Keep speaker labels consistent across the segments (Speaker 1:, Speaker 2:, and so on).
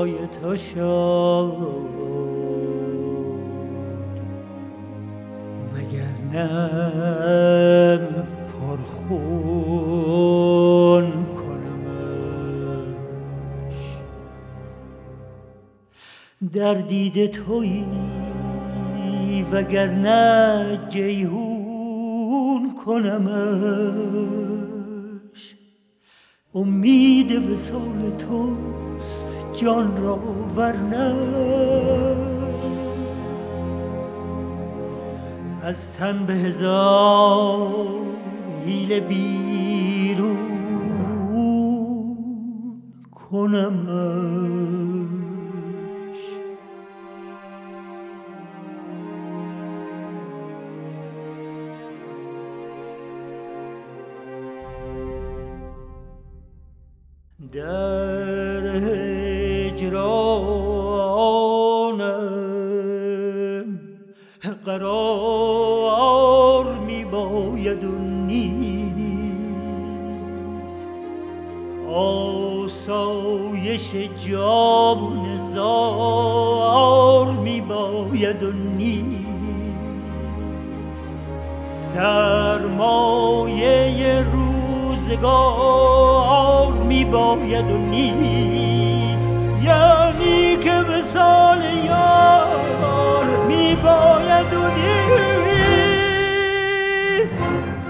Speaker 1: پای تو شد، وگرنه پرخون کنمش. در دید تویی وگرنه جیحون کنمش. امید وصال توست جان را ورنه از تن به هزار حیله بیرون کنمش. در هجرانم قرار می باید و نیست، آسایش جان زار می باید و نیست، سرمایه روزگار می باید و نیست، یعنی که وصال یار می باید و نیست.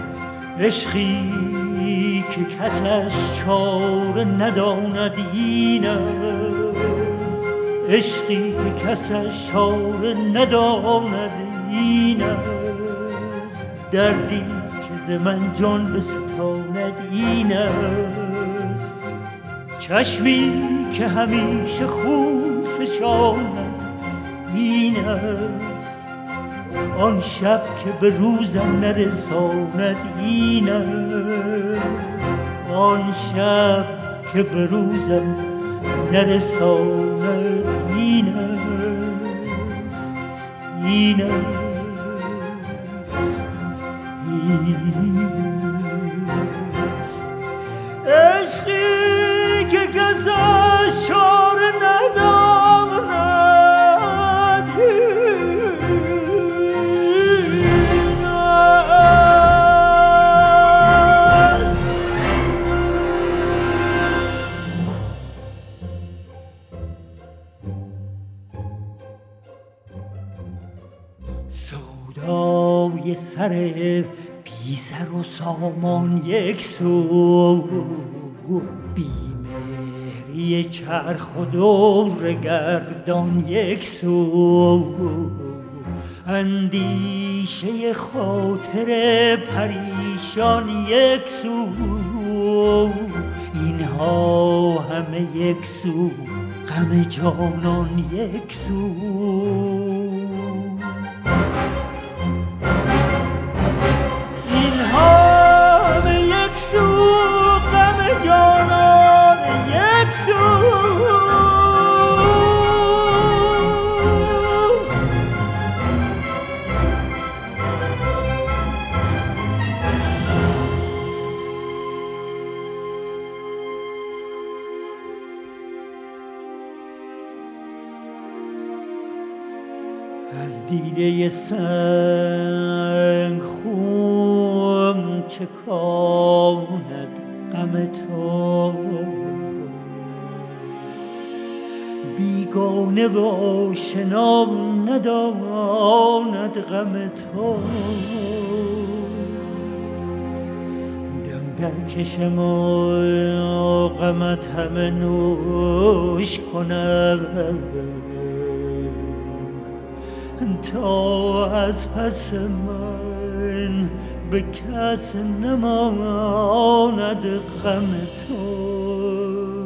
Speaker 1: عشقی که کسش چاره نداند این است، عشقی که کسش چاره نداند این است، دردی که ز من جان بستاند این است، چشمی که همیشه خون فشاند این است، آن شب که به روزم نرساند این است، آن شب که به روزم نرساند این است، این است، این است. عشقی که کسش چاره نداند این است. سودای سر بی سر و سامان یک سو، بیمهری چرخ و دور گردان یک سو، اندیشه خاطر پریشان یک سو، اینها همه یک سو، غم جانان یک سو. از دیده سنگ خون چکاند غم تو، بیگانه و آشنا نداند غم تو، دم در کشم و غمت همه نوش کنم، تا از پس من به کس نماند غم تو.